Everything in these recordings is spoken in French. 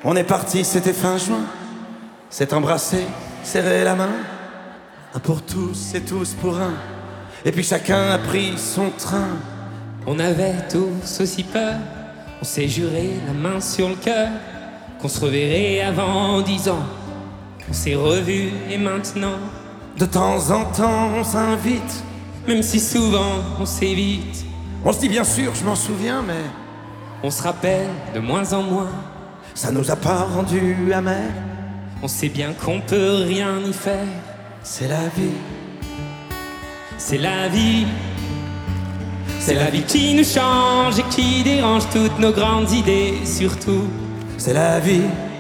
On est parti, c'était fin juin. S'est embrassé, serré la main. Un pour tous et tous pour un. Et puis chacun a pris son train. On avait tous aussi peur. On s'est juré la main sur le cœur qu'on se reverrait avant 10 ans. On s'est revus et maintenant, de temps en temps on s'invite, même si souvent on s'évite. On se dit bien sûr, je m'en souviens, mais on se rappelle de moins en moins. Ça nous a pas rendu amers. On sait bien qu'on peut rien y faire. C'est la vie. C'est la vie. C'est la vie qui nous change et qui dérange toutes nos grandes idées, surtout. C'est la vie.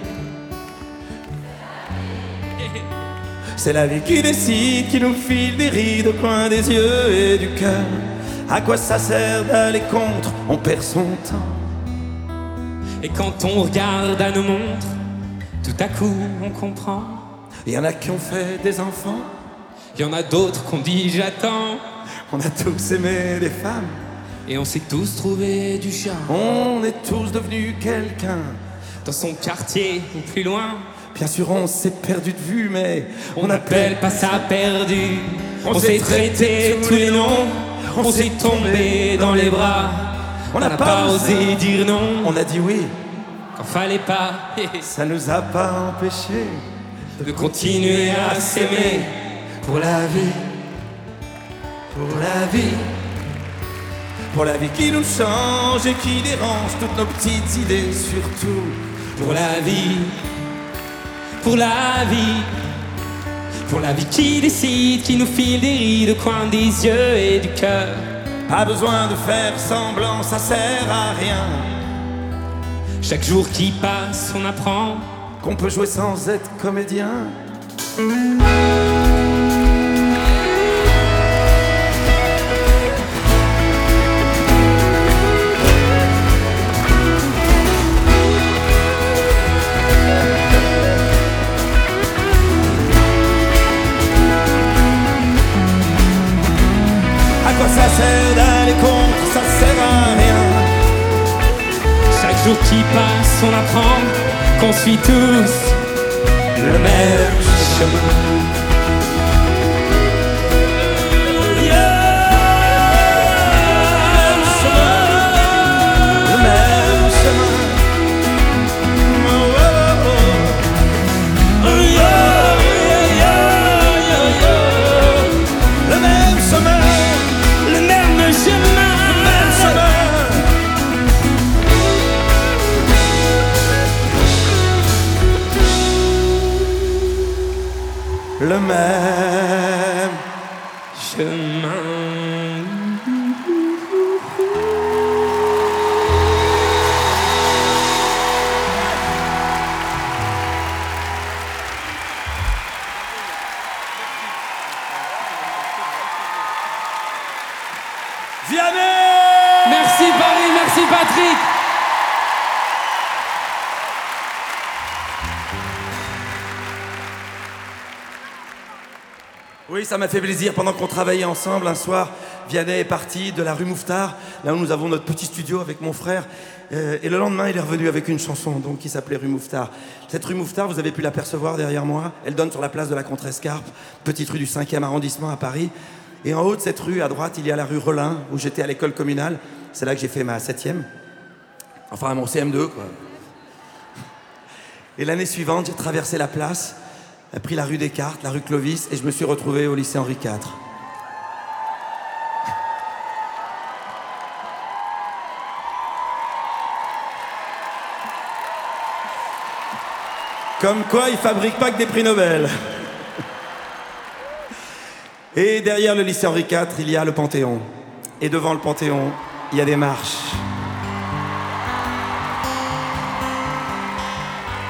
C'est la vie qui décide, qui nous file des rides au coin des yeux et du cœur. À quoi ça sert d'aller contre? On perd son temps. Et quand on regarde à nos montres, tout à coup on comprend. Il y en a qui ont fait des enfants. Il y en a d'autres qu'on dit j'attends. On a tous aimé des femmes. Et on s'est tous trouvé du charme. On est tous devenus quelqu'un. Dans son quartier ou plus loin. Bien sûr on s'est perdu de vue, mais on n'appelle pas ça perdu. On s'est traité tous les noms. On s'est tombé dans les bras. On n'a pas osé dire non. On a dit oui quand fallait pas. Ça nous a pas empêché de continuer à s'aimer. Pour la vie. Pour la vie. Pour la vie qui nous change et qui dérange toutes nos petites idées, surtout. Pour la vie. Pour la vie. Pour la vie qui décide, qui nous file des rides au coin des yeux et du cœur. Pas besoin de faire semblant, ça sert à rien. Chaque jour qui passe, on apprend qu'on peut jouer sans être comédien. Ça sert d'aller contre, ça sert à rien. Chaque jour qui passe, on apprend qu'on suit tous le même chemin. Le même chemin. Vianney! Merci Paris, merci Patrick. Oui, ça m'a fait plaisir. Pendant qu'on travaillait ensemble, un soir, Vianney est parti de la rue Mouffetard, là où nous avons notre petit studio avec mon frère. Et le lendemain, il est revenu avec une chanson donc, qui s'appelait Rue Mouffetard. Cette rue Mouffetard, vous avez pu l'apercevoir derrière moi. Elle donne sur la place de la Contrescarpe, petite rue du 5e arrondissement à Paris. Et en haut de cette rue, à droite, il y a la rue Relin, où j'étais à l'école communale. C'est là que j'ai fait ma 7e. Enfin, mon CM2, quoi. Et l'année suivante, j'ai traversé la place, pris la rue Descartes, la rue Clovis, et je me suis retrouvé au lycée Henri IV. Comme quoi, ils fabriquent pas que des prix Nobel. Et derrière le lycée Henri IV, il y a le Panthéon. Et devant le Panthéon, il y a des marches.